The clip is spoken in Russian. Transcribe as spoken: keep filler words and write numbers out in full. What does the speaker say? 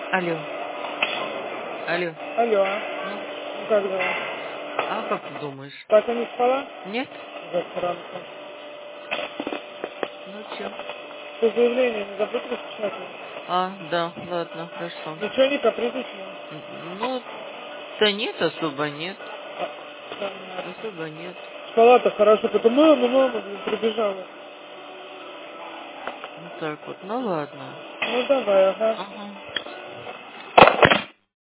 Алло. Алло. Алло. Ну, Ну как дела? а как ты думаешь? Катя не спала? Нет? Засранка. Ну чё? Ты заявление не забудь распечатать. А, да, ладно, хорошо. Ничего не капризничала? Н- Ну, да нет, особо нет. А, понятно. Особо нет. Спала-то хорошо, потом мама, мама, блин, прибежала. Ну так вот, ну ладно. Ну давай, ага. Ага.